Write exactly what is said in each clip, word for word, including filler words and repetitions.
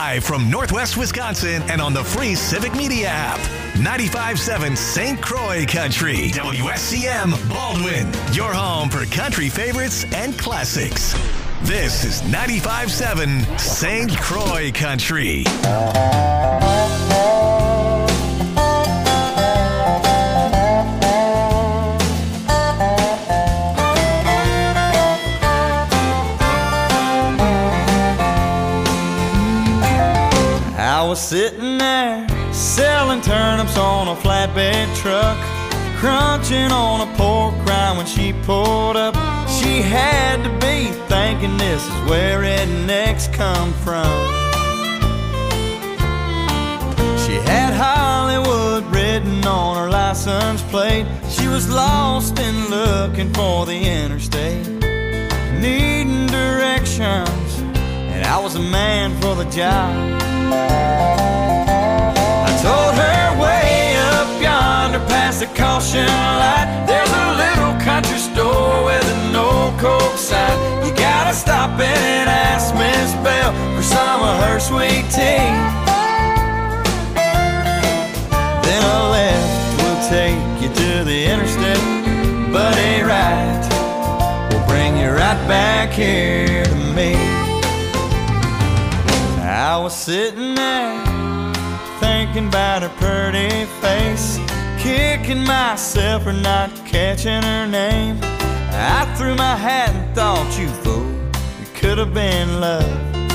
Live from Northwest Wisconsin and on the free Civic Media app. ninety-five point seven Saint Croix Country. W S C M Baldwin. Your home for country favorites and classics. This is ninety-five point seven Saint Croix Country. I was sitting there selling turnips on a flatbed truck, crunching on a pork rind when she pulled up. She had to be thinking this is where rednecks come from. She had Hollywood written on her license plate. She was lost and looking for the interstate, needing directions, and I was a man for the job. I told her way up yonder past the caution light, there's a little country store with an old Coke sign. You gotta stop in and ask Miss Bell for some of her sweet tea. Then a left will take you to the interstate, but a right will bring you right back here to me. I was sitting there thinking about her pretty face, kicking myself for not catching her name. I threw my hat and thought, you fool, it could have been love.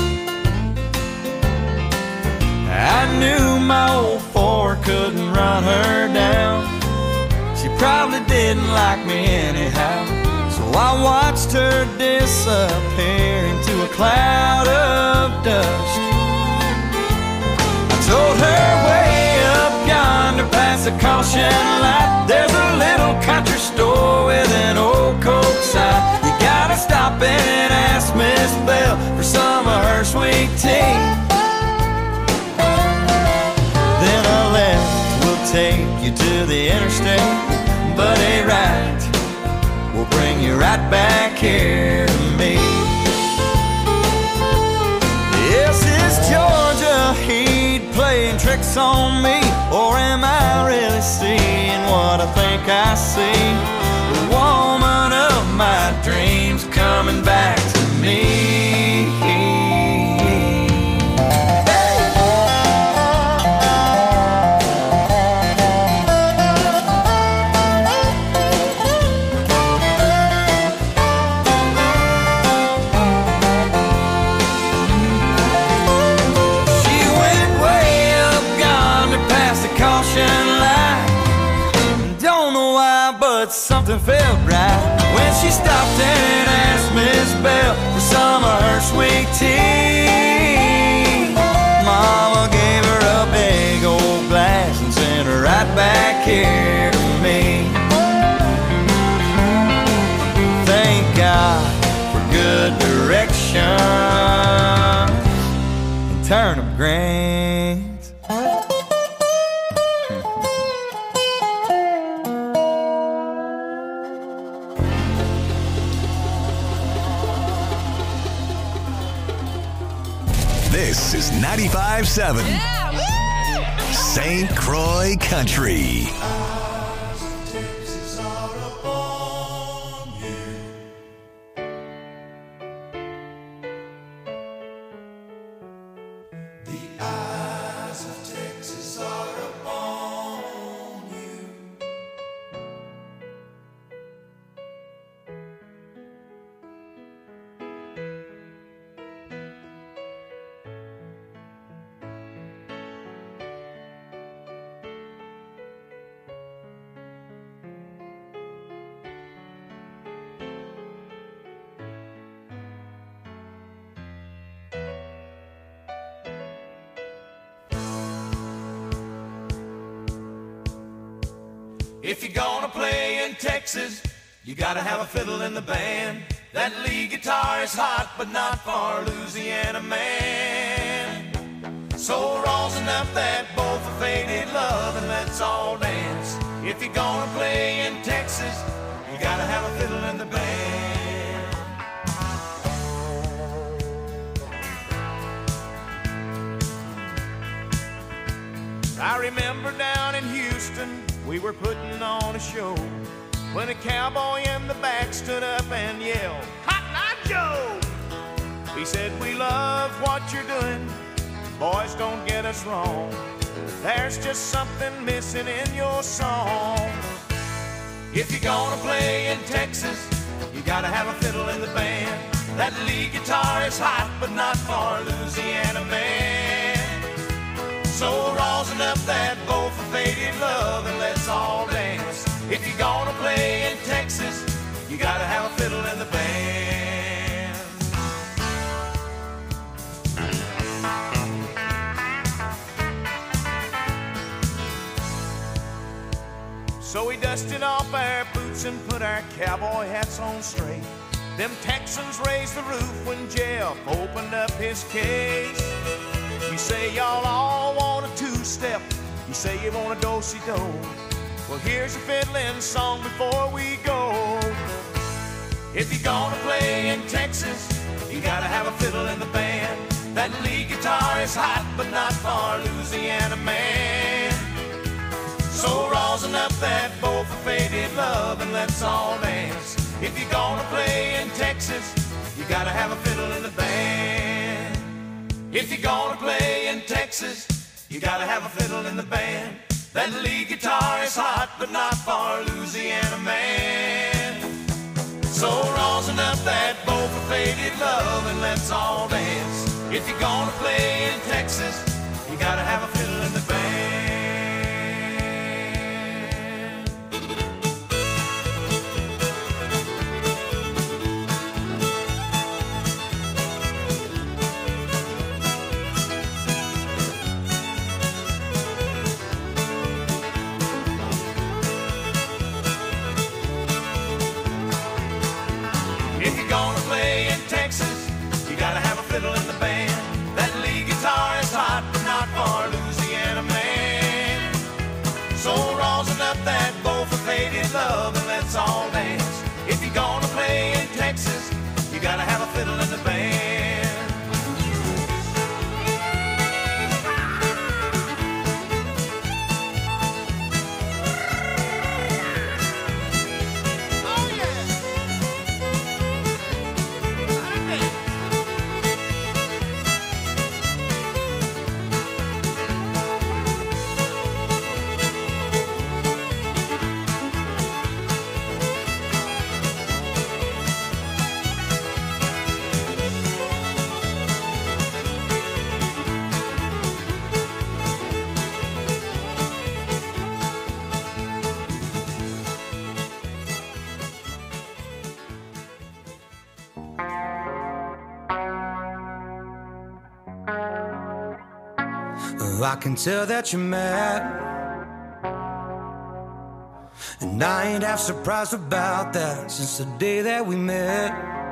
I knew my old Ford couldn't run her down. She probably didn't like me anyhow, so I watched her disappear into a cloud of dust. Told her way up yonder past the caution light, there's a little country store with an old Coke sign. You gotta stop in and ask Miss Bell for some of her sweet tea. Then a left will take you to the interstate, but a right will bring you right back here to me. Yes, it's Georgia Heat playing tricks on me, or am I really seeing what I think I see? The woman of my dreams coming back to me. Something felt right when she stopped and asked Miss Bell for some of her sweet tea. Mama gave her a big old glass and sent her right back here to me. Thank God for good direction and turnip greens. This is ninety-five point seven yeah. Saint Croix Country. If you're gonna play in Texas, you gotta have a fiddle in the band. That lead guitar is hot, but not for Louisiana man. So raw's enough that both are faded love, and let's all dance. If you're gonna play in Texas, you gotta have a fiddle in the band. remember down in Houston, we were putting on a show when a cowboy in the back stood up and yelled, "Cotton Eye Joe!" He said, "We love what you're doing, boys, don't get us wrong. There's just something missing in your song. If you're gonna play in Texas, you gotta have a fiddle in the band. That lead guitar is hot, but not for Louisiana man. So rosin up that bow for faded love and let's all dance. If you're gonna play in Texas, you gotta have a fiddle in the band." So we dusted off our boots and put our cowboy hats on straight. Them Texans raised the roof when Jeff opened up his case. You say y'all all want a two-step, you say you want a do-si-do. Well, here's a fiddling song before we go. If you're gonna play in Texas, you gotta have a fiddle in the band. That lead guitar is hot, but not for Louisiana man. So rosin up that bow for faded love and let's all dance. If you're gonna play in Texas, you gotta have a fiddle in the band. If you're gonna play in Texas, you gotta have a fiddle in the band. That lead guitar is hot, but not for Louisiana man. So rosin up that bow for faded love and let's all dance. If you're gonna play in Texas, you gotta have a fiddle in the band. If you're gonna play in Texas, you gotta have a fiddle in the band. That lead guitar is hot, but not for Louisiana man. So rosin up that bow for faded love and let's all dance. If you're gonna play in Texas, you gotta have a fiddle in the band. I can tell that you're mad, and I ain't half surprised about that. Since the day that we met,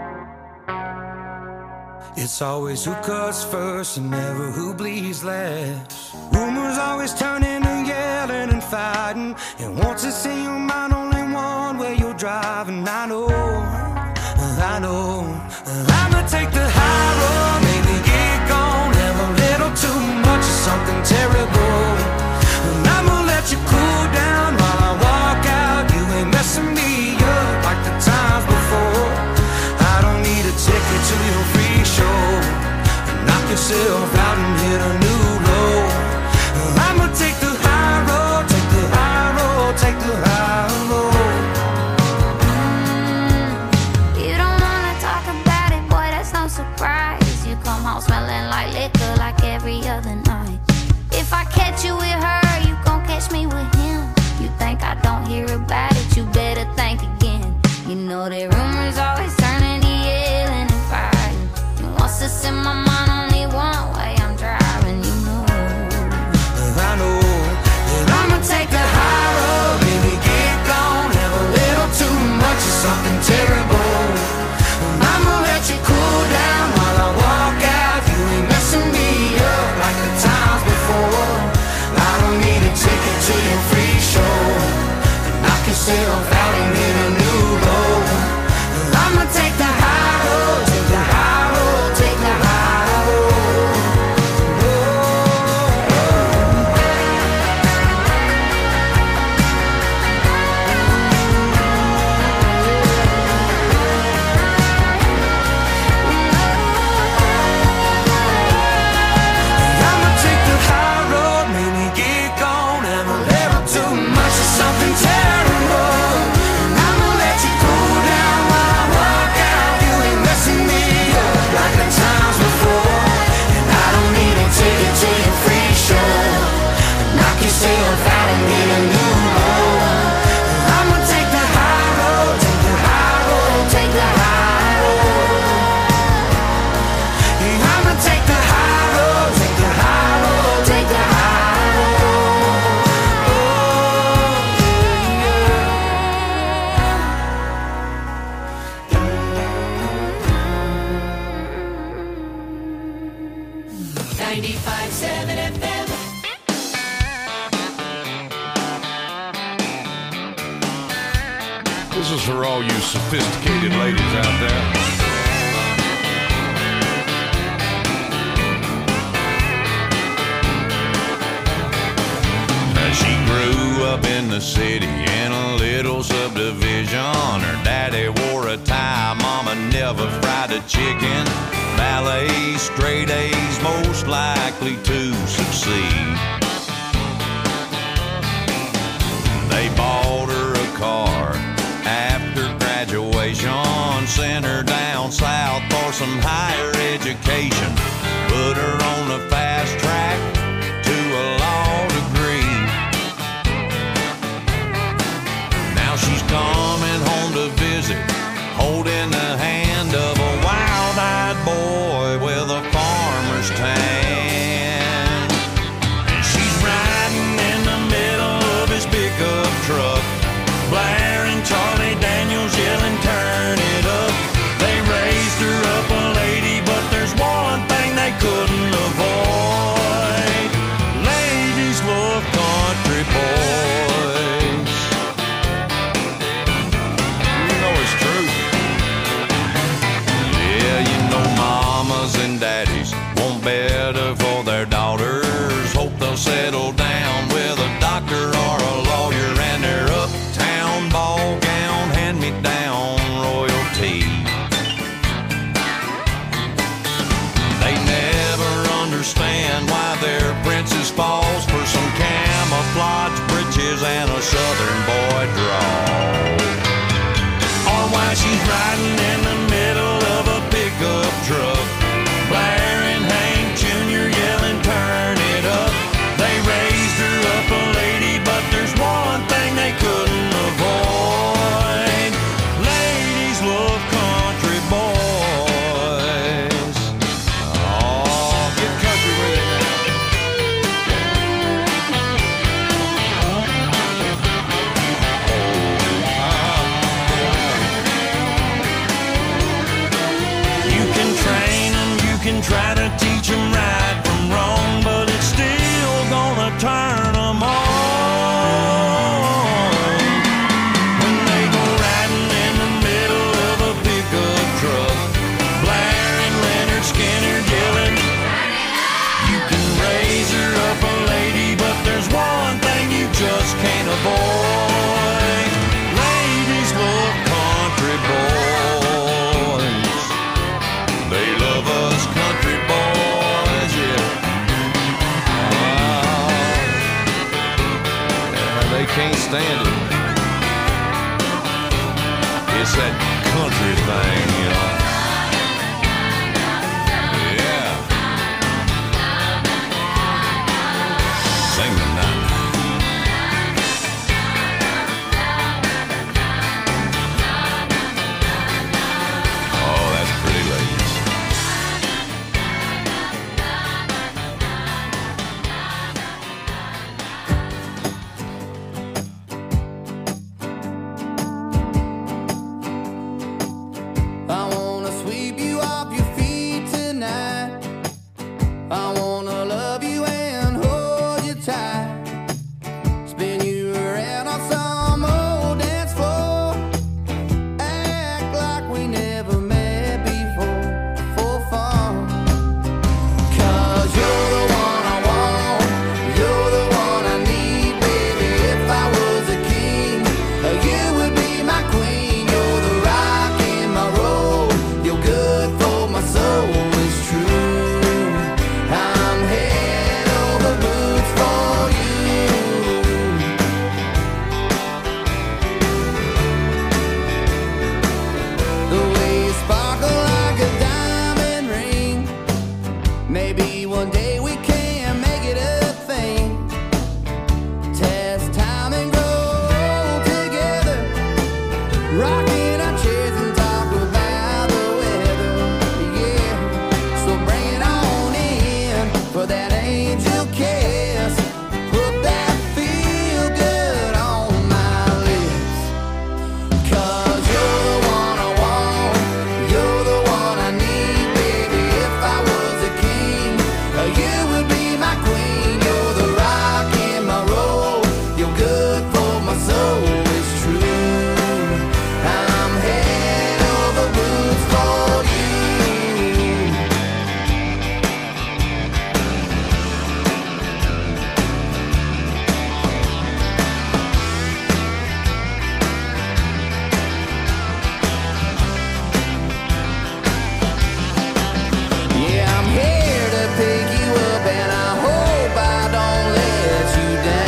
it's always who cuts first and never who bleeds last. Rumors always turn into yelling and fighting, and once it's in your mind, only one way you're driving. I know, I know, I'ma take the high road, maybe get gone, have a little too much of something terrible, and I'ma let you cool down while I walk out. You ain't messing me up like the times before. I don't need a ticket to your free show. Knock yourself out and hit a new low. I'ma take the high road, take the high road, take the high road. You don't wanna talk about it, boy, that's no surprise. You come home smelling like liquor like every other night. If I catch you with her, you gon' catch me with him. You think I don't hear about it, you better think again. You know that rumors always turn into yelling and fighting, and once it's in my mind, only one way I'm driving. You know, I know that I'ma take the high road, baby, get gone, have a little too much of something terrible. I'ma let you cool down while I walk out. You ain't messing me up like the times before. I don't need a ticket to your free show. Knock yourself out and hit a new low. I'ma take the high road, take the high road, take the high road. Oh, oh, oh. something terrible. I'ma let you go down while I walk out. You ain't messing me up like the times before. And I don't need to take you to your free show, knock yourself out and get a new load. I'ma take the high road, take the high road, take the high road. Yeah, I'ma take the high road, take the high road, take the high road. ninety-five seven F M. This is for all you sophisticated ladies out there. Now, she grew up in the city in a little subdivision. Her daddy wore a tie, mama never fried a chicken. Ballet, straight A's, most likely to succeed. They bought her a car after graduation, sent her down south for some higher education, put her on the fast track to a law degree. Now she's coming home to visit, holding the hand of a wild-eyed boy with a farmer's tan. And she's riding in the middle of his pickup truck, blaring Charlie Daniels, yelling, turn it up. They raised her up a lady, but there's one thing they couldn't avoid. Ladies love country boys. You know it's true. Yeah, you know mamas and daddies want better for their daughters. Hope they'll settle down with a doctor or a lawyer, and their uptown ball gown, hand-me-down royalty. They never understand why their princess falls for some camouflage breeches and a southern boy drawl, or why she's riding in the middle of a pickup truck, blaring Hank Junior, yelling, turn it up. They raised her up a lady, but there's one thing they couldn't avoid. Ladies love country boys. Oh, get country with it now. You can train them, you can try to teach them right from wrong, but it's still gonna turn them on when they go riding in the middle of a pickup truck, blaring Leonard Skinner, yelling. You can raise her up a lady, but there's one thing you just can't avoid. Ladies love country boys. They love us country boys, yeah. Oh, yeah, they can't stand it. It's that country thing, you know. Yeah. Sing the night. Oh, that's pretty, ladies. I wanna rocking our chairs and talk about the weather. Yeah, so bring it on in for that angel kiss. Put that feel good on my lips. 'Cause you're the one I want, you're the one I need, baby. If I was a king, you would be my queen. You're the rock in my road, you're good for my soul. It's true, I'm head over boots for you. Yeah, I'm here to pick you up, and I hope I don't let you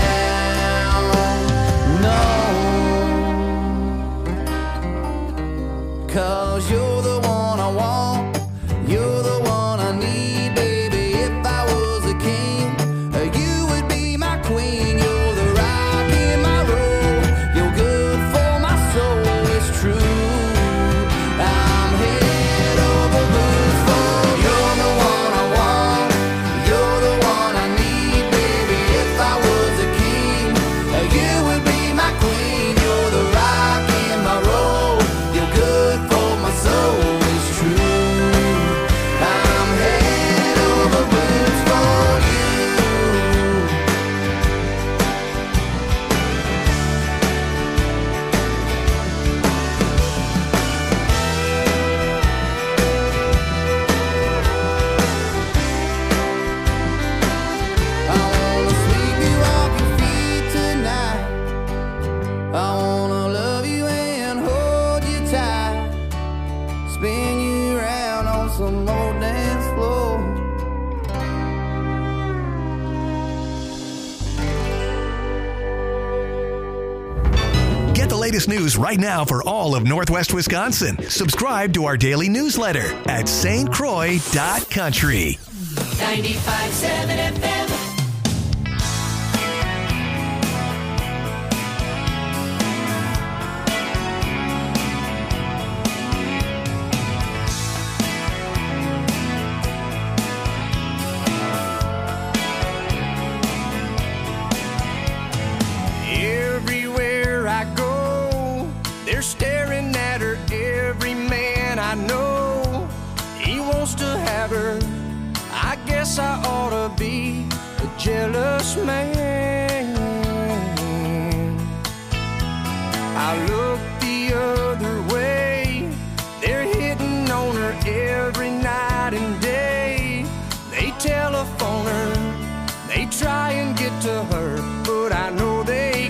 down. No, 'cause you're the one I want, you're the one I need, baby. If I was a king, you would be my queen. You're the rock in my road, you're good for my soul. It's true, I'm head over boots for you. You're the one I want, you're the one I need, baby. If I was a king, you would be my queen. You're the rock in my road, you're good for my soul. It's true, I'm head over boots for you. I wanna sweep you off your feet tonight. I wanna love you and hold you tight. Spin you around on some old dance floor. Get the latest news right now for all of Northwest Wisconsin. Subscribe to our daily newsletter at S T Croix dot country. ninety-five point seven F M. Everywhere I go, they're staring at her. Every man I know, he wants to have her. I guess I ought to be a jealous man. I look the other way, they're hitting on her every night and day. They telephone her, they try and get to her, but I know they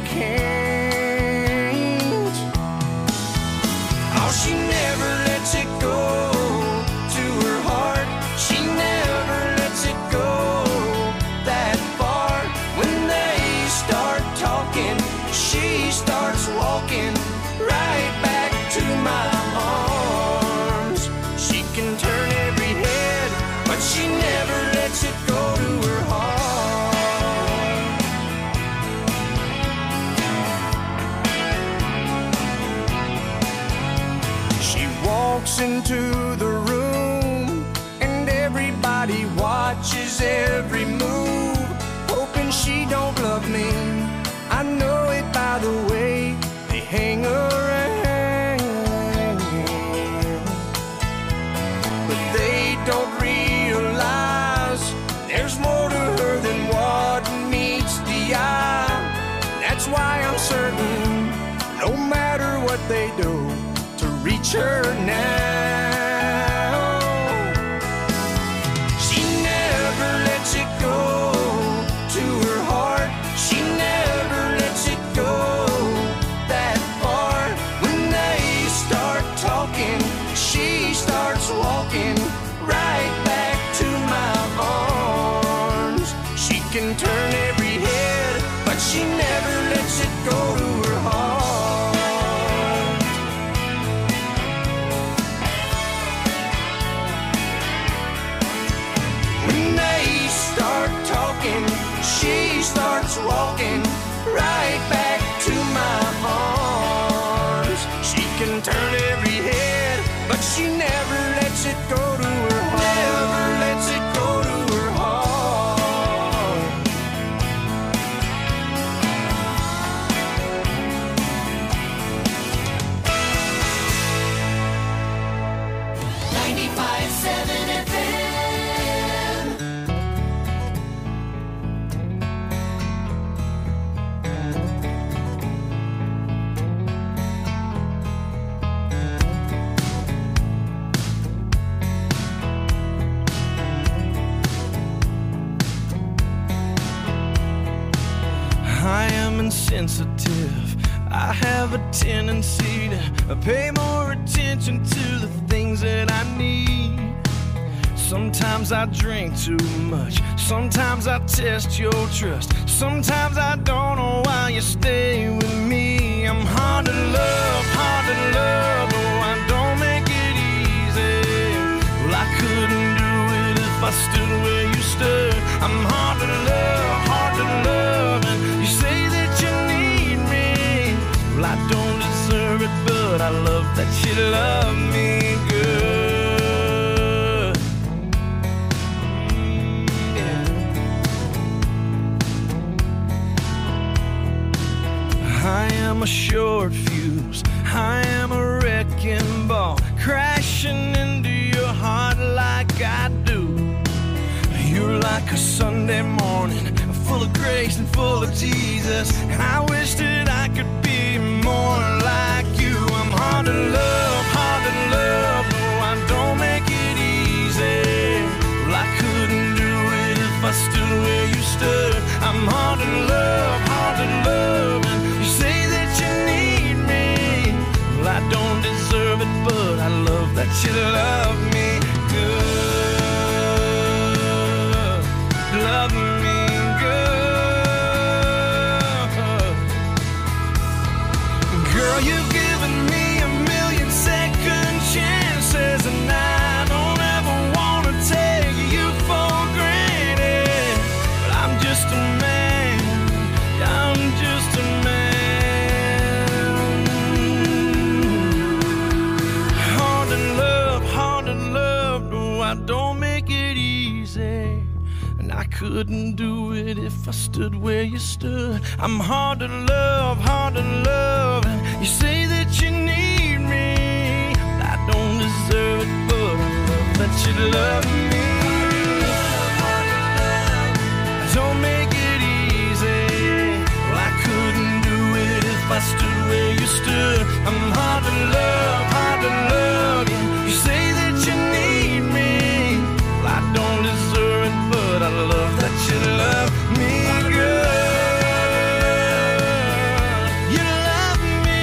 can't. Oh, she never lets it go to her heart. She never lets it go that far. When they start talking, she starts walking right back to my arms. She can turn every head, but she never lets it go to her heart. She walks into the room and everybody watches every move, hoping she don't love me. I know it by the way they hang around, but they don't realize there's more to her than what meets the eye. That's why I'm certain, no matter what they do to reach her now, she never lets it go to her heart. She never lets it go that far. When they start talking, she starts walking right back to my arms. She can turn every head, but she never lets it go to her heart. can turn every head, but she never lets it go to her heart. Never lets it go to her heart. ninety-five seven F M. I am insensitive. I have a tendency to pay more attention to the things that I need. Sometimes I drink too much. Sometimes I test your trust. Sometimes I don't know why you stay with me. I'm hard to love, hard to love. Oh, I don't make it easy. Well, I couldn't do it if I stood where you stood. I'm hard to love, hard to love. And you say that you need me. Well, I don't deserve it, but I love that you love me good. Mm, yeah. I am a short fuse. I am a wrecking ball, crashing into your heart like I do. You're like a Sunday morning, full of grace and full of Jesus. And I wish that I could be more like you. I'm hard to love, hard to love. No, I don't make it easy. Well, I couldn't do it if I stood where you stood. I'm hard to love, hard to love. And you say that you need me. Well, I don't deserve it, but I love that you love me good. Love me good. Girl, you've given me a million second chances, and I don't ever want to take you for granted. But I'm just a man, I'm just a man. Hard to love, hard to love. No, I don't make it easy. I couldn't do it if I stood where you stood. I'm hard to love, hard to love. And you say that you need me. I don't deserve it, but I love that you love me. Don't make it easy. Well, I couldn't do it if I stood where you stood. I'm hard to love, hard to love. And you say that you need me. Well, I don't deserve it, but I love that you love me good. You love me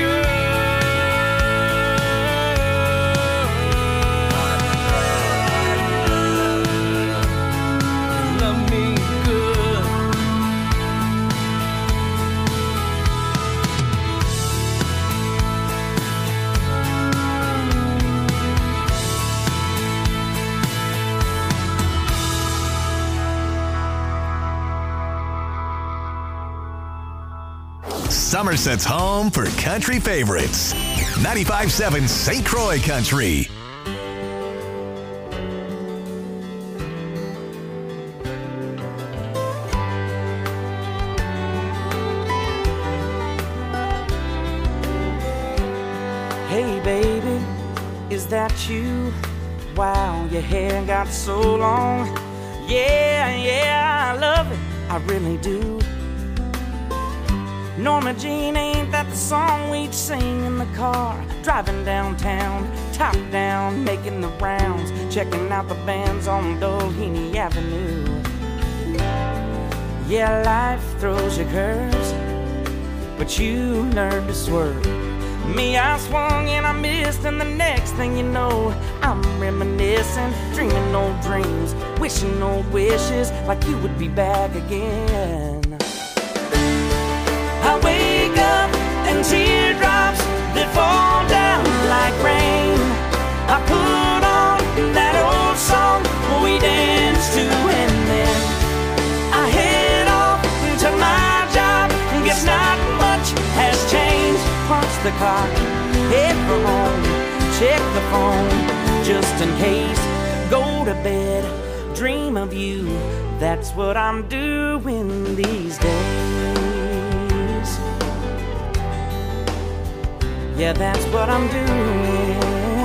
good. Love me good. Somerset's home for country favorites. ninety-five seven Saint Croix Country. Hey baby, is that you? Wow, your hair got so long. Yeah, yeah, I love it, I really do. Norma Jean, ain't that the song we'd sing in the car? Driving downtown, top down, making the rounds, checking out the bands on Doheny Avenue. Yeah, life throws you curves, but you learn to swerve. Me, I swung and I missed, and the next thing you know, I'm reminiscing, dreaming old dreams, wishing old wishes, like you would be back again. I wake up and teardrops that fall down like rain. I put on that old song we danced to, and then I head off to my job. Guess not much has changed. Punch the clock, head for home, check the phone, just in case. Go to bed, dream of you. That's what I'm doing these days. Yeah, that's what I'm doing.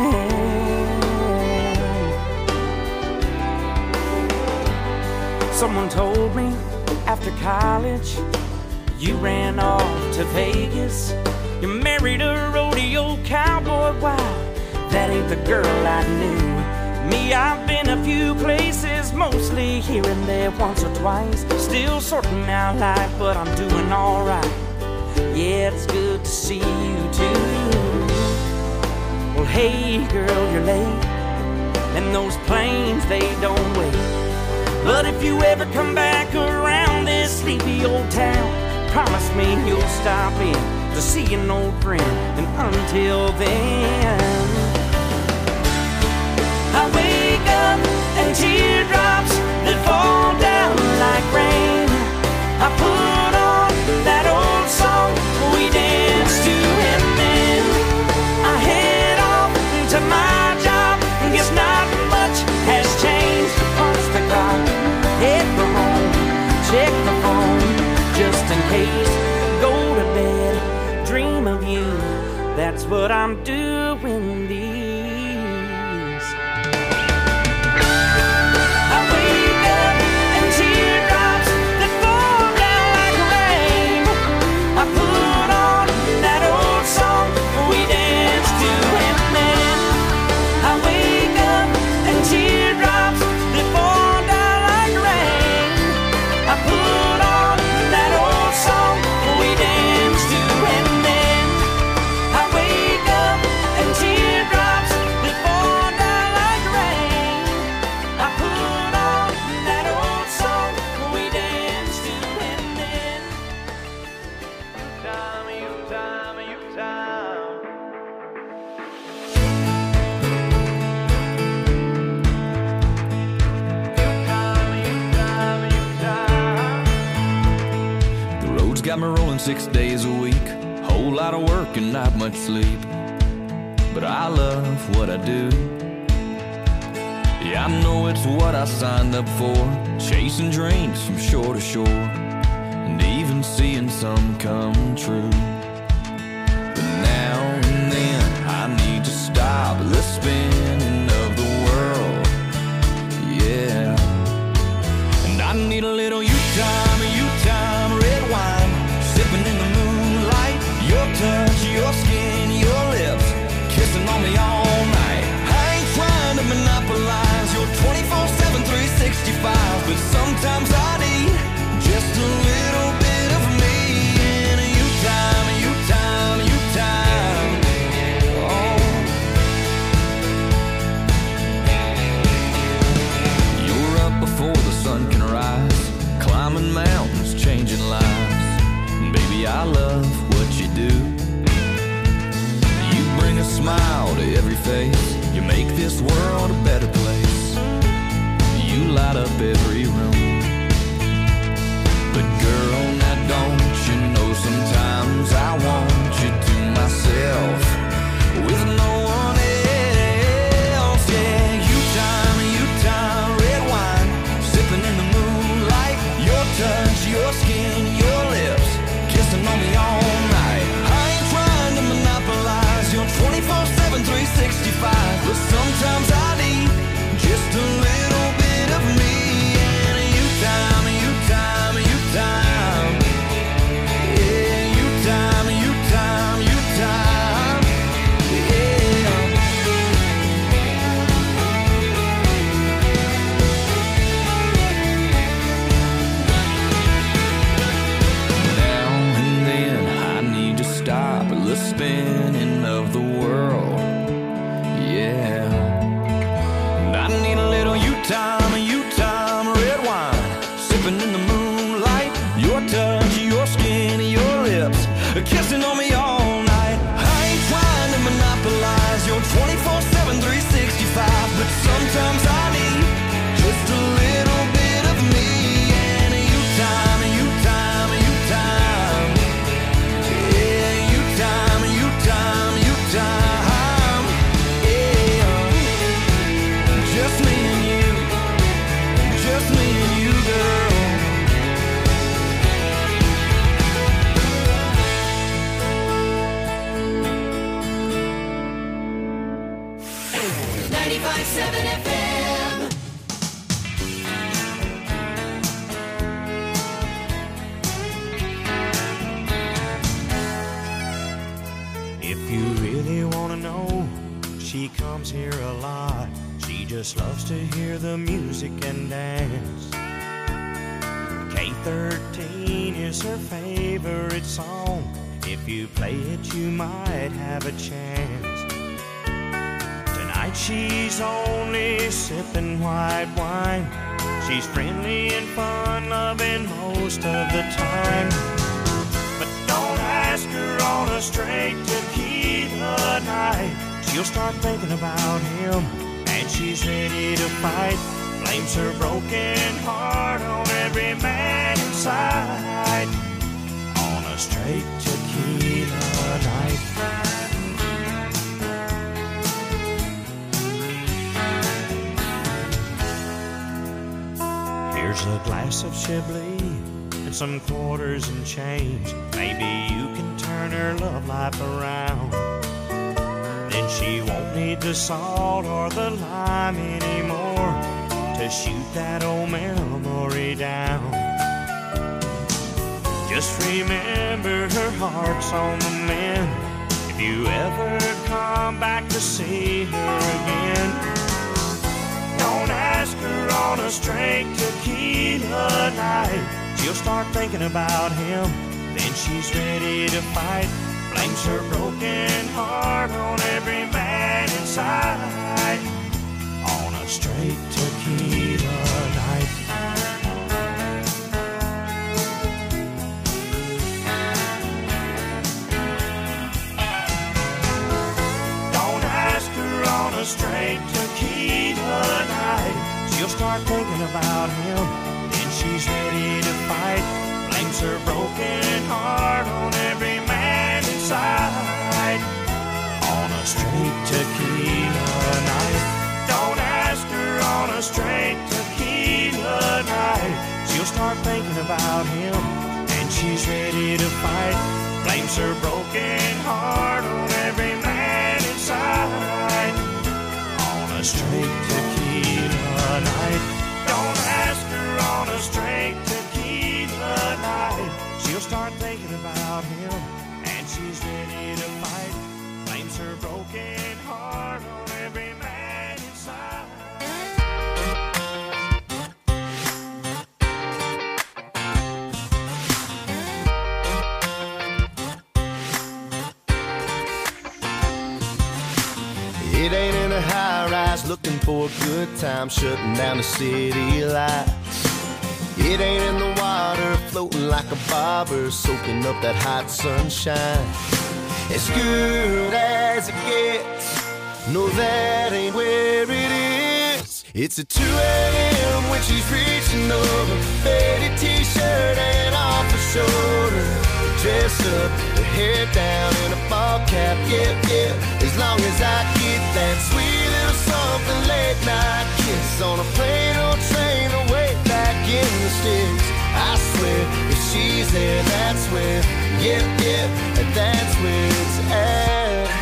Someone told me after college you ran off to Vegas. You married a rodeo cowboy. Wow, that ain't the girl I knew. Me, I've been a few places, mostly here and there, once or twice. Still sorting out life, but I'm doing alright. Yeah, it's good to see you too. Well, hey girl, you're late, and those planes, they don't wait. But if you ever come back around this sleepy old town, promise me you'll stop in to see an old friend. And until then, I wake up and teardrops that fall down like rain. I put on that old song we danced to, and then I head off to my job. Guess not much has changed. Punch the clock, head for home, check the phone, just in case. Go to bed, dream of you. That's what I'm doing these. Got me rolling six days a week, whole lot of work and not much sleep. But I love what I do. Yeah, I know it's what I signed up for, chasing dreams from shore to shore, and even seeing some come true. But now and then I need to stop the spinning of the world. Yeah, and I need a little you time, you time, red wine, sipping in the moonlight, your touch, your skin, your lips, kissing on me all night. I ain't trying to monopolize your twenty-four seven, three sixty-five, but sometimes I need just a little bit of me. And you time, you time, you time. Oh, you're up before the sun can rise, climbing mountains, changing lives. Baby, I love what you do. You bring a smile to every face. You make this world a better place. You light up every room. But girl, now don't you know sometimes I want you to myself with no one else. Yeah, you time, you time, red wine, sipping in the moonlight, your touch, your skin, your lips, kissing on me all night. I ain't trying to monopolize your twenty-four seven, three sixty-five, but sometimes I need just a little bit of me. And you time, you time, you time. Yeah, you time, you time, you time. Yeah. Now and then I need to stop the spinning of the world. Yeah, and I need a little you time, you time, red wine, sipping in the moonlight, your touch, your skin, your lips, kissing on me all night. I ain't trying to monopolize your twenty-four seven, three sixty-five, but sometimes I need just a little bit of me. And you time, you time, you time. Yeah, you time, you time. ninety-five seven F M. If you really want to know, she comes here a lot. She just loves to hear the music and dance. K thirteen is her favorite song. If you play it, you might have a chance. Tonight she's only sipping white wine. She's friendly and fun-loving most of the time. But don't ask her on a straight tequila night. She'll start thinking about him, and she's ready to fight. Blames her broken heart on every man inside. On a straight tequila night. Here's a glass of Chablis and some quarters and change. Maybe you can turn her love life around. Then she won't need the salt or the lime anymore to shoot that old memory down. Just remember her heart's on the mend. If you ever come back to see her again, don't ask her on a straight tequila night. She'll start thinking about him, then she's ready to fight. Blames her broken heart on every man inside. On a straight tequila night. Don't ask her on a straight tequila night. She'll start thinking about him, then she's ready to fight. Blames her broken heart on every man inside. On a straight tequila night. Don't ask her on a straight tequila night. She'll start thinking about him, and she's ready to fight. Blames her broken heart on every man inside. On a straight tequila night. Don't ask her on a straight tequila night. She'll start thinking about him, and she's ready to fight. Blames her broken heart on every man inside. It ain't in a high rise looking for a good time, shutting down the city lights. It ain't in the water floating like a bobber, soaking up that hot sunshine. As good as it gets, no, that ain't where it is. It's at two a.m. when she's reaching over, faded t-shirt and off her shoulder, dress up, her hair down in a ball cap, yeah, yeah. As long as I get that sweet little something late night kiss on a plane or train away back in the sticks. I swear, if she's there, that's where, yeah, yeah, and that's where it's at.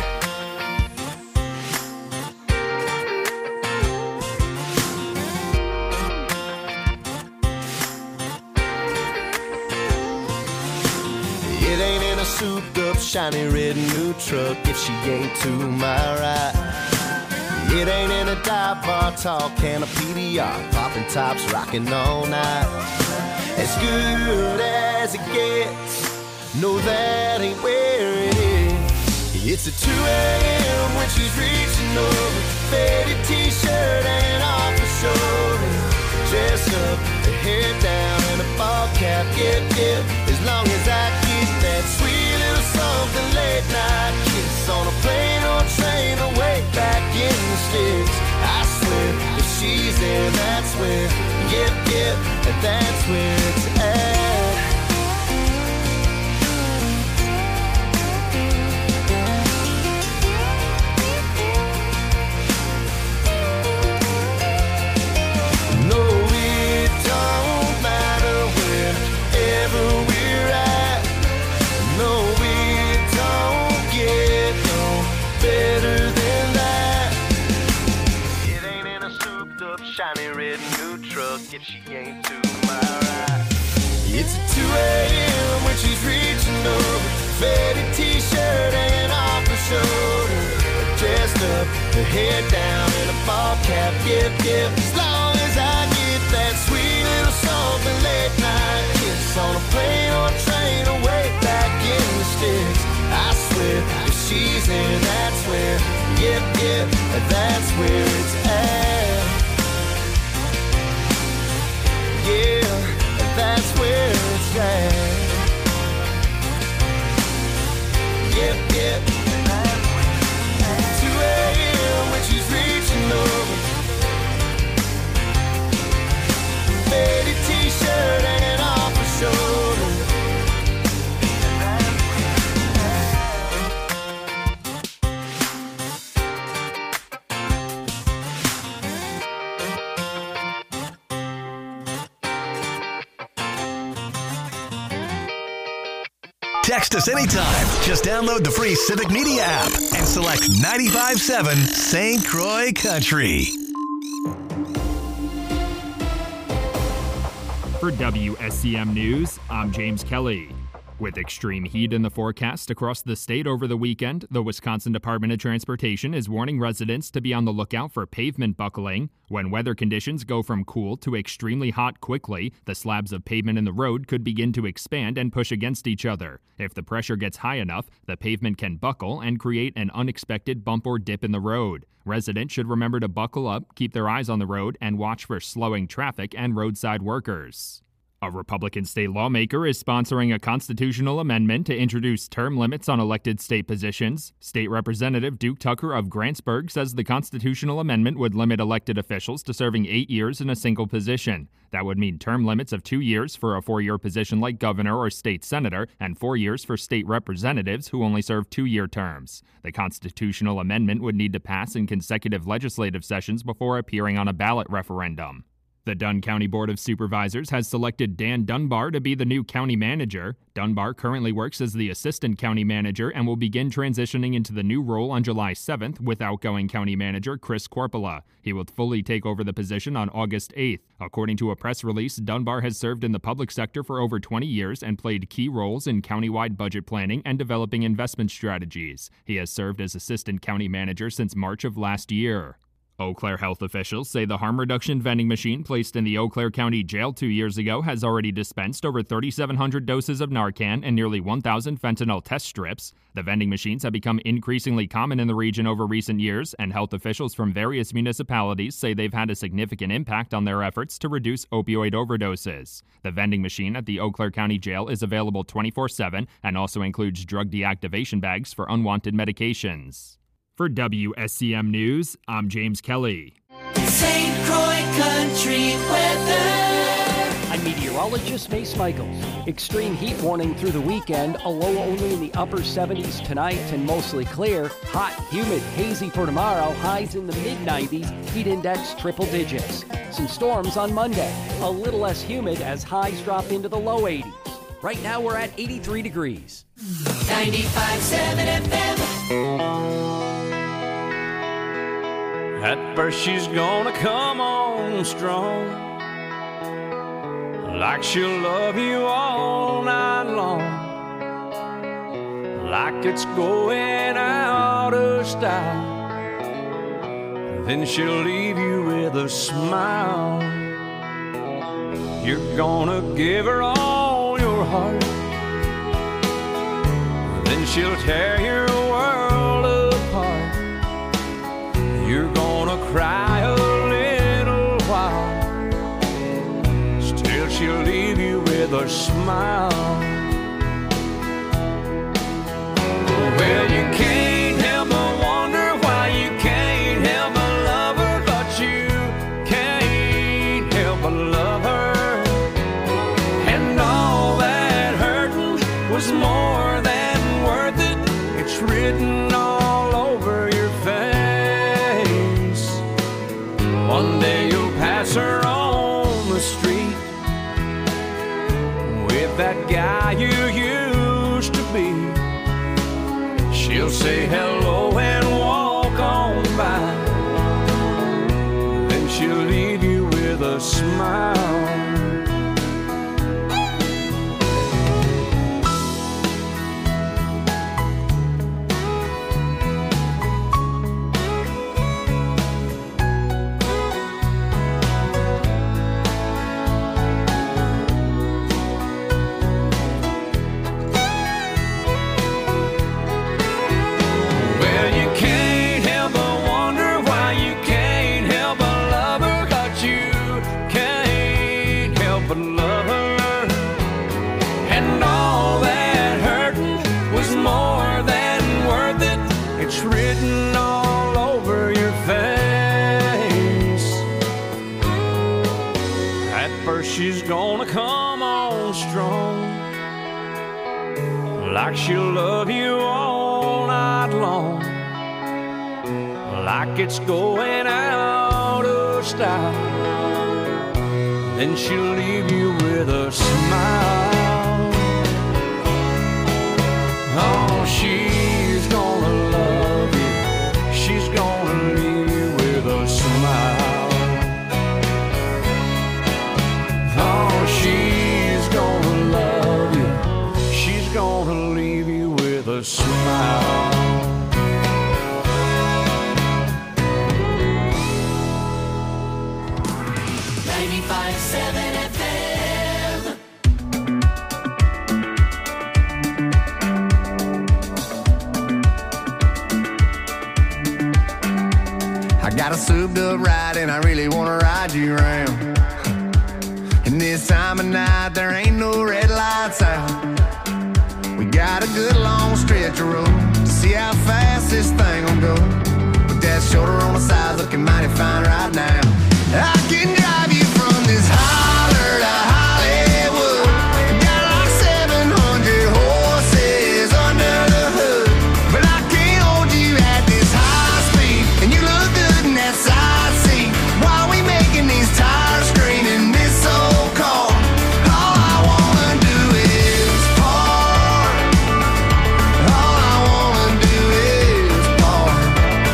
It ain't in a souped up, shiny red new truck if she ain't to my right. It ain't in a dive bar, tall can of P D R, popping tops, rocking all night. As good as it gets, no, that ain't where it is. It's at two a.m. when she's reaching over, faded t-shirt and off her shoulder, dress up, her hair down in a ball cap, yeah, yeah. As long as I get that sweet little something late night kiss on a plane or train away back in the sticks. I swear, if she's there, that's where, yep, yep, and that's where it's at. No, it don't matter wherever we're at. No, it don't get no better than that. It up, her hair down in a ball cap. Yep, yep, as long as I get that sweet little something late night kiss on a plane or a train or way back in the sticks. I swear, if she's in, that's where, yep, yep, that's where it's at. Yeah, that's where it's at. Yep, yep. two a.m. when she's reaching over, faded t-shirt hanging off her shoulder. Text us anytime. Just download the free Civic Media app and select ninety-five point seven Saint Croix Country. For W S C M News, I'm James Kelly. With extreme heat in the forecast across the state over the weekend, the Wisconsin Department of Transportation is warning residents to be on the lookout for pavement buckling. When weather conditions go from cool to extremely hot quickly, the slabs of pavement in the road could begin to expand and push against each other. If the pressure gets high enough, the pavement can buckle and create an unexpected bump or dip in the road. Residents should remember to buckle up, keep their eyes on the road, and watch for slowing traffic and roadside workers. A Republican state lawmaker is sponsoring a constitutional amendment to introduce term limits on elected state positions. State Representative Duke Tucker of Grantsburg says the constitutional amendment would limit elected officials to serving eight years in a single position. That would mean term limits of two years for a four-year position like governor or state senator, and four years for state representatives who only serve two-year terms. The constitutional amendment would need to pass in consecutive legislative sessions before appearing on a ballot referendum. The Dunn County Board of Supervisors has selected Dan Dunbar to be the new county manager. Dunbar currently works as the assistant county manager and will begin transitioning into the new role on July seventh with outgoing county manager Chris Corpola. He will fully take over the position on August eighth. According to a press release, Dunbar has served in the public sector for over twenty years and played key roles in countywide budget planning and developing investment strategies. He has served as assistant county manager since March of last year. Eau Claire health officials say the harm reduction vending machine placed in the Eau Claire County Jail two years ago has already dispensed over thirty-seven hundred doses of Narcan and nearly one thousand fentanyl test strips. The vending machines have become increasingly common in the region over recent years, and health officials from various municipalities say they've had a significant impact on their efforts to reduce opioid overdoses. The vending machine at the Eau Claire County Jail is available twenty-four seven and also includes drug deactivation bags for unwanted medications. For W S C M News, I'm James Kelly. Saint Croix Country weather. I'm meteorologist Mace Michaels. Extreme heat warning through the weekend, a low only in the upper seventies tonight and mostly clear. Hot, humid, hazy for tomorrow, highs in the mid nineties, heat index triple digits. Some storms on Monday, a little less humid as highs drop into the low eighties. Right now we're at eighty-three degrees. ninety-five point seven F M. At first she's gonna come on strong, like she'll love you all night long, like it's going out of style. Then she'll leave you with a smile. You're gonna give her all your heart, then she'll tear your world apart. You're gonna cry a little while, still she'll leave you with a smile. Well, you can't help but wonder why you can't help but love her, but you can't help but love her. And all that hurting was more than worth it. It's written all over your face. One day you'll pass her on the street with that guy you used to be. She'll say hello and walk on by, then she'll leave you with a smile. she's gonna come on strong, like she'll love you all night long, like it's going out of style. Then she'll leave you with a smile. Oh, she's gonna love you, she's gonna leave you with a smile. Oh, she's gonna love you, she's gonna leave you with a smile. ninety-five seven F M. I got a souped up ride and I really wanna ride you around. And this time of night there ain't no red lights out. We got a good long stretch of road to see how fast this thing will go. With that shoulder on the side looking mighty fine right now. I can drive you from this holler to Hollywood. Got like seven hundred horses under the hood. But I can't hold you at this high speed. And you look good in that side seat. While we making these tires scream in this old car. All I wanna do is park. All I wanna do is park.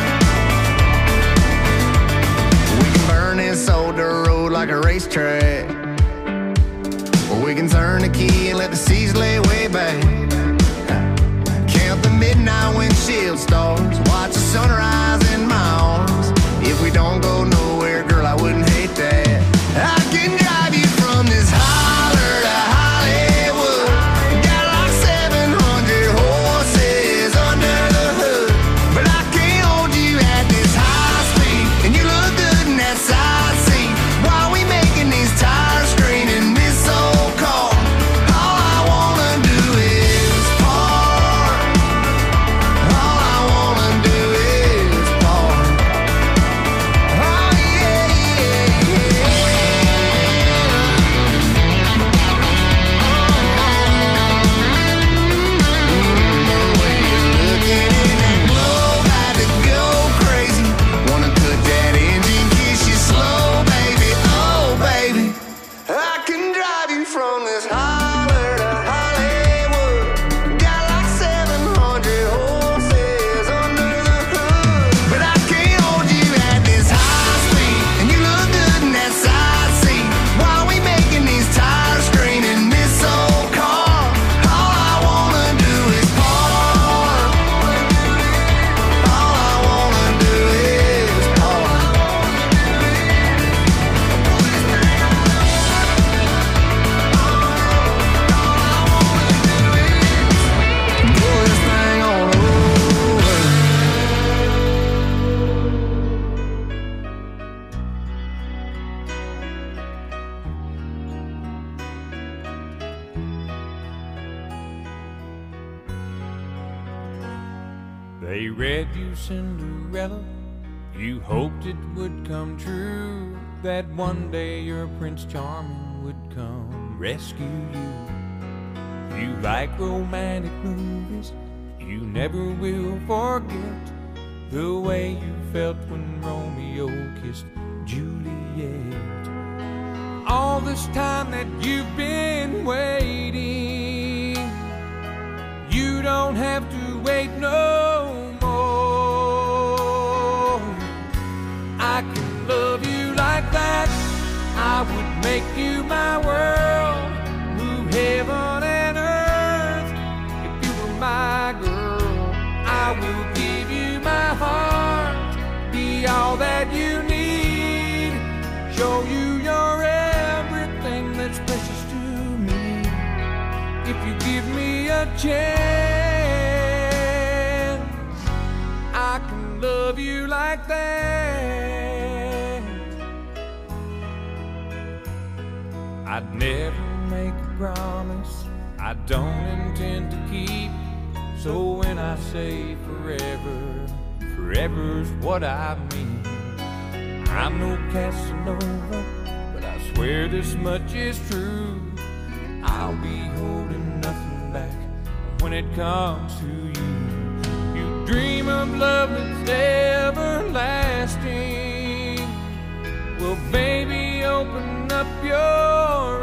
We can burn this old dirt road like a racetrack, or we can turn the key and let the seas lay way back. Count the midnight windshield stars, watch the sunrise in my arms. If we don't go nowhere, girl, I wouldn't hate that. I can drive you from this holler to Hollywood. Got like seven hundred horses under the hood. But I can't hold you at this high speed. And you look good in that side seat. While we making these tires scream in this old car. All I wanna do is park. All I wanna do is park. Oh yeah, yeah, The way you're looking in that globe, had to go crazy. Wanna cut that engine, kiss you slow, baby. Oh, baby, I can drive you from this holler to Hollywood. Got like seven hundred horses under the hood. But I can't hold you at this high speed. And you look good in that side seat. While we making these tires scream in this old car. All I wanna do is park. All I wanna do is park. Pull this thing on over. They read you Cinderella, you hoped it would come true, that one day your Prince Charming would come rescue you. You like romantic movies, you never will forget the way you felt when Romeo kissed Juliet. All this time that you've been waiting, you don't have to wait no more. I can love you like that, I would make you my world, move heaven and earth. If you were my girl, I will give you my heart, be all that you need, show you you're everything that's precious to me. If you give me a chance, I can love you like that. I'd never make a promise I don't intend to keep. So when I say forever, forever's what I mean. I'm no Casanova, but I swear swear this much is true. I'll be holding nothing back when it comes to you. You dream of love that's everlasting. Well, baby, open up your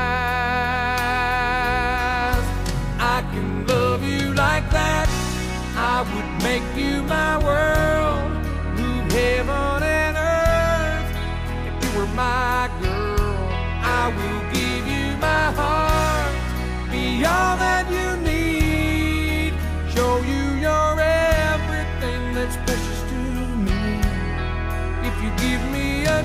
eyes. I can love you like that. I would make you my world, move heaven and earth. If you were my girl, I will give you my heart, be all that you need, show you you're everything that's precious to me. If you give me a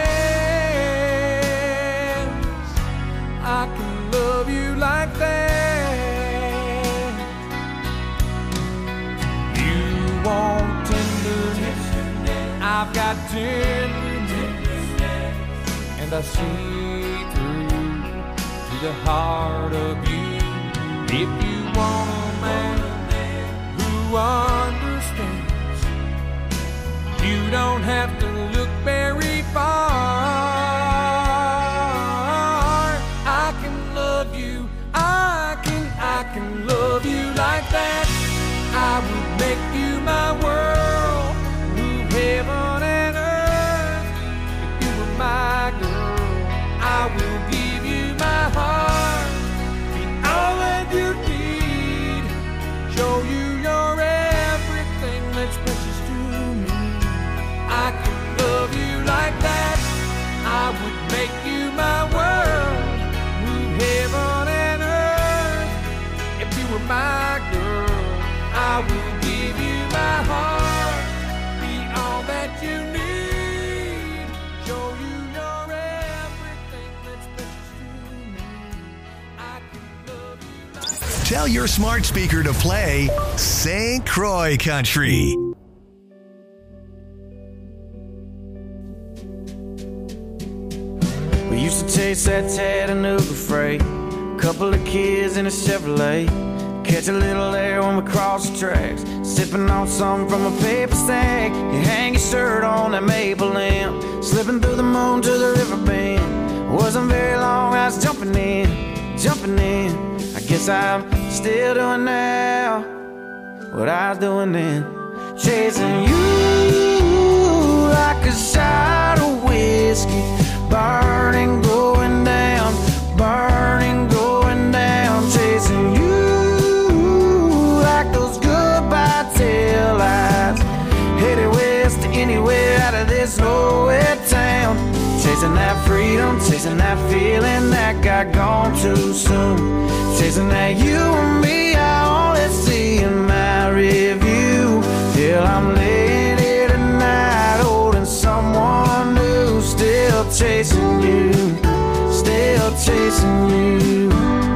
chance, I can love you like that. You want tenderness, I've got tenderness, and I see through to the heart of you. If you want a man who understands, you don't have to look very far. I can love you, I can, I can love you like that. I would make you my world, move heaven and earth. If you were my girl, I will give you my heart, be all that you need, show you you're everything that's precious to me. I can love you like that. I would make you my world, move heaven and earth. If you were my girl, I will give you my heart, be all that you need, show you you're everything that's precious to me. I can love you like that. Tell your smart speaker to play Saint Croix Country. We used to chase that Chattanooga freight, couple of kids in a Chevrolet, catch a little air when we cross the tracks, sipping on something from a paper stack. You hang your shirt on that maple limb, slipping through the moon to the river bend. Wasn't very long, I was jumping in, jumping in. I guess I'm still doing now what I was doing then, chasing you like a shot of whiskey, burning, going down, burning, going down, chasing you like those goodbye taillights, headed west to anywhere out of this nowhere town, chasing that freedom, chasing that feeling that got gone too soon, chasing that you and me I only see in my review, till I'm laying here tonight holding someone new, still chasing you, still chasing you.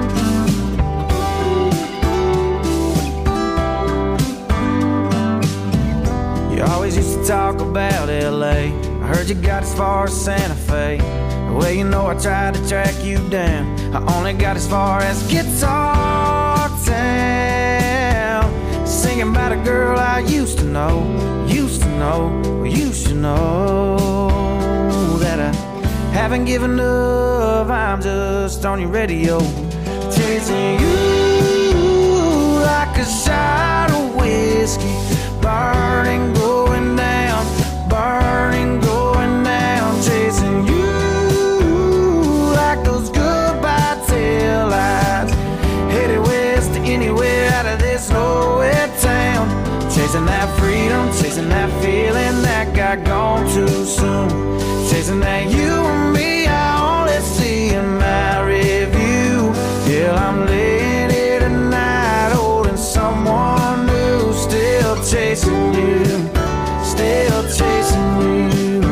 You always used to talk about L A, I heard you got as far as Santa Fe. Well, you know I tried to track you down, I only got as far as Guitar Town, singing about a girl I used to know, used to know, used to know, that I haven't given up, I'm just on your radio, chasing you like a shot of whiskey, burning, going down, burning, going down, chasing you like those goodbye taillights, headed west to anywhere out of this nowhere town, chasing that freedom, chasing that feeling that got gone too soon, chasing that you and me I only see in my review, till I'm laying here tonight holding someone new, still chasing you, still chasing you.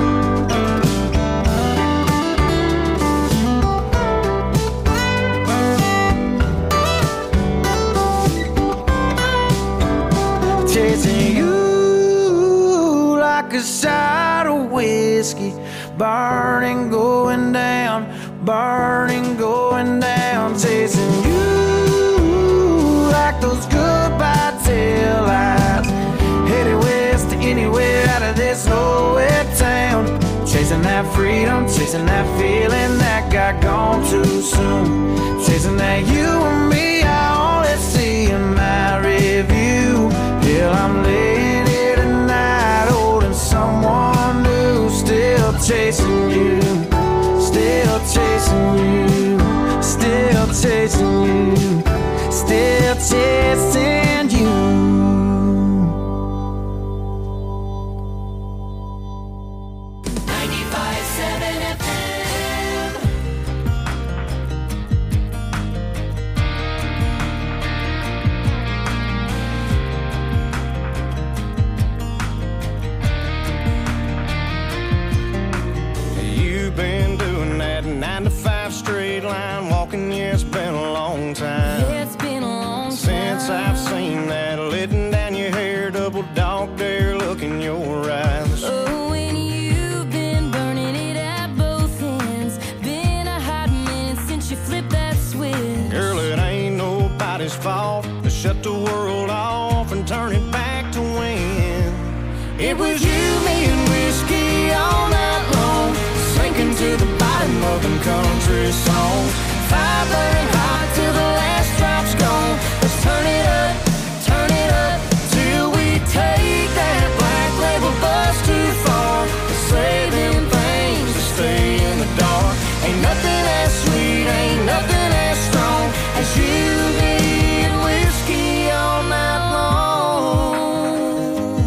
Chasing you like a shot of whiskey, burning, going down, burning, going down, chasing you like those goodbye taillights, headed west to anywhere out of this nowhere town, chasing that that freedom, chasing that feeling that got gone too soon. Chasing that you and me, I only see in my review. Hell, I'm laying here tonight, holding someone new. Still chasing you, still chasing you, still chasing you, still chasing you. Straight line walking, yeah, it's been a long time. Yeah, it's been a long time since I've seen that letting down your hair, double dog dare look in your eyes. Oh, and you've been burning it at both ends. Been a hot minute since you flipped that switch. Girl, it ain't nobody's fault to shut the world off and turn it back to when it was you, me, and whiskey all night long, sinking to the bottom of them country songs. Fire burning hot till the last drop's gone. Let's turn it up, turn it up, till we take that black label bus too far. To say them things, to stay in the dark. Ain't nothing as sweet, ain't nothing as strong as you, me, and whiskey all night long.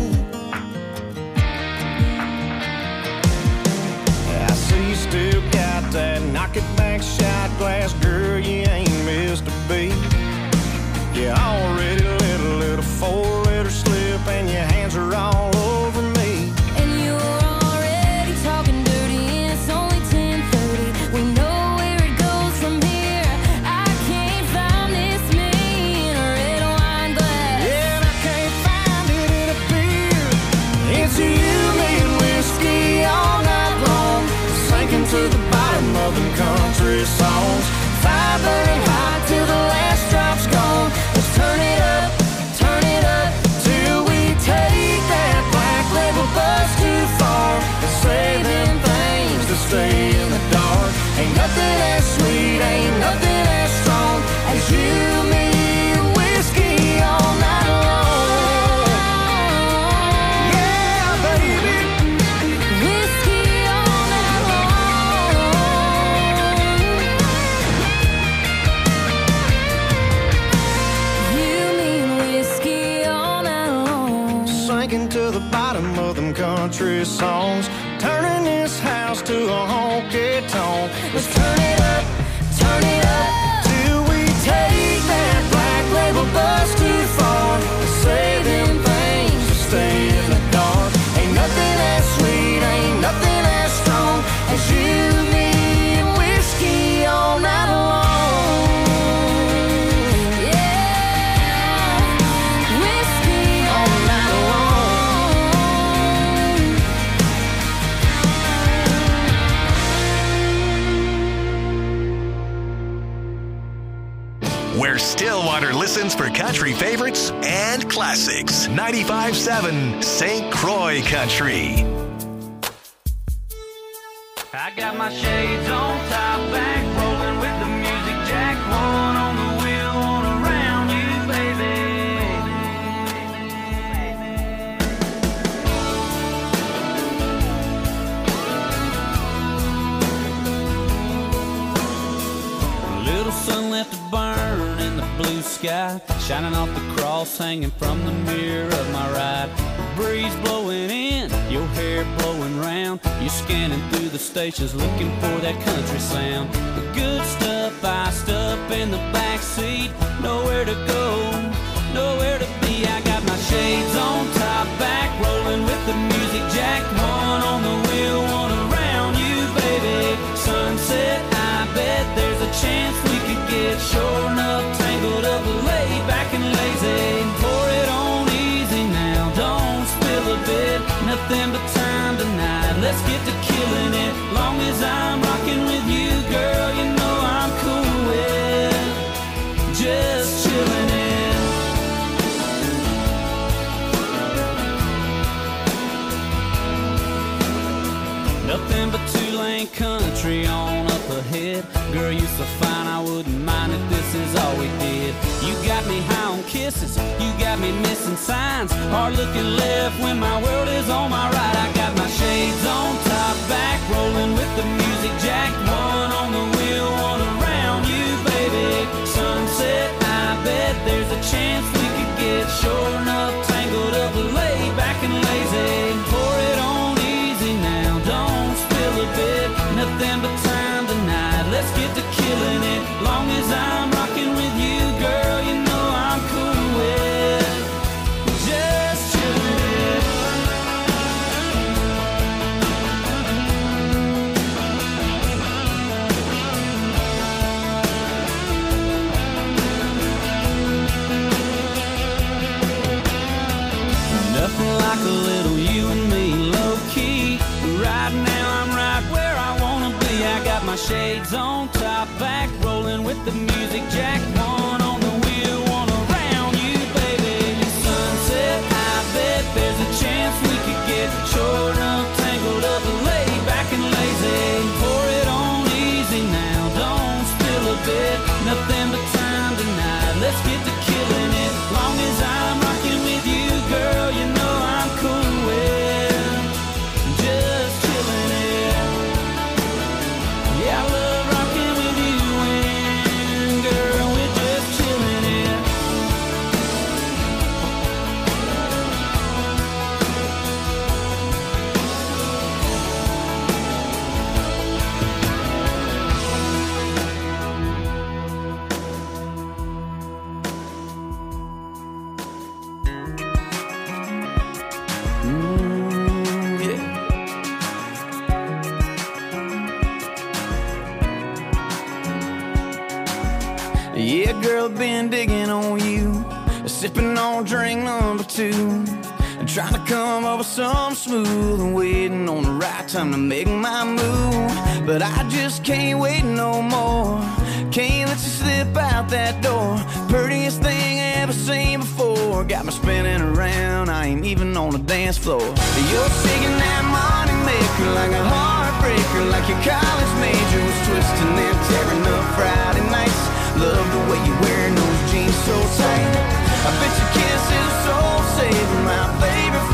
I see you still got that knock it back shot glass, girl, you ain't missed a beat. You already let a little four-letter slip and your hands are all over me. And you're already talking dirty and it's only ten thirty. We know where it goes from here. I can't find this me in a red wine glass. Yeah, and I can't find it in a beer. It's you, me, and whiskey all night long, sinking to the bottom of them country songs. Fire burning hot till the last drop's gone. Let's turn it up, turn it up, till we take that black label bus too far. To say them things, to stay in the dark. Ain't nothing as sweet, ain't nothing as strong as you, me, and whiskey all night long. Yeah, baby. Whiskey all night long. You mean whiskey all night long. Sinking to the bottom of them country songs, turning this house to a honky tonk. Let's turn it up, turn it up, till we take that black label bus too far. To say them things, to stay in the dark. Ain't nothing as sweet, ain't nothing as strong as you, me, and whiskey all night long. Yeah, whiskey All night long. Where Stillwater listens for country favorites and classics. ninety-five seven Saint Croix Country. I got my shades on, top back, rolling with the music jack, one on the wheel, one around you, baby. A little sun left to burn in the blue sky, shining off the cross hanging from the mirror of my ride. Breeze blowing in, your hair blowing round. You're scanning through the stations looking for that country sound. The good stuff iced up in the back seat. Nowhere to go, nowhere to be. I got my shades on, top back, rolling with the music jack. One on the wheel, one around you, baby. Sunset, I bet there's a chance we could get sure enough tangled up, laid back and lazy. Pour it on easy now, don't spill a bit. Nothing but time tonight, let's get to killing it. Long as I'm rocking with you, girl, you know I'm cool with just chilling it. Nothing but two ain't country on up ahead. Girl, you so fine, I wouldn't mind if this is all we did. You got me high on kisses, you got me missing signs. Hard looking left when my world is on my right. I got my shades on, top back, rolling with the music jack. One on the wheel, one around you, baby. Sunset, I bet there's a chance we could get sure enough tangled up, laid back and lazy. Pour it on easy now, don't spill a bit. Nothing but time tonight, let's get to killing it. Long as I'm rocking with you, girl, you know I'm cool with just chilling it. Nothing like a little you and me, low key. Right now I'm right where I wanna be. I got my shades on, top back, rolling with the music jack. One on the wheel, one around you, baby. Sunset, I bet there's a chance we could get short enough, tangled up, laid back and lazy. Pour it on easy now, don't spill a bit. Nothing but time tonight, let's get to killing it. Long as I'm rocking with you, girl, you know I'm cool with just chilling it. Yeah, I love rocking with you and girl, we're just chilling it. Mm, yeah. Yeah, girl, been digging on you, sipping on drink number two, trying to come up with something smooth and waiting on the right time to make my move. But I just can't wait no more, can't let you slip out that door. Prettiest thing I ever seen before, got me spinning around, I ain't even on the dance floor. You're shaking that money maker like a heartbreaker, like your college major was twisting and tearing up Friday nights. Love the way you're wearing those jeans so tight, I bet your kiss is so safe, my favorite